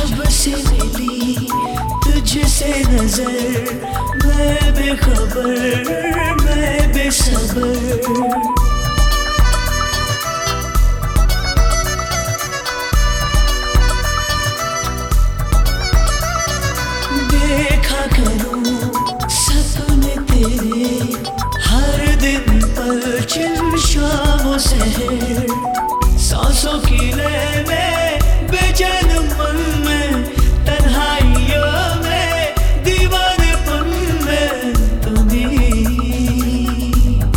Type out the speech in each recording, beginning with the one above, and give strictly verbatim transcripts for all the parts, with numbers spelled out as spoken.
जब से मिली तुझसे नजर, मैं बेखबर मैं बेसबर। देखा करूं सपने तेरे हर दिन पल शामों शहर, सांसों की लय में बेचैन मन में, तन्हाइयों में दीवानेपन में तुम्हीं।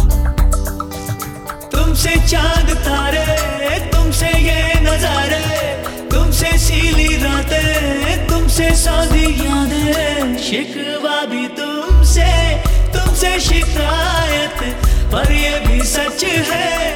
तुमसे चांद तारे, तुमसे ये नजारे, तुमसे सीली रातें, तुमसे सादी यादें, शिकवा भी तुमसे, तुमसे शिकायत, पर ये भी सच है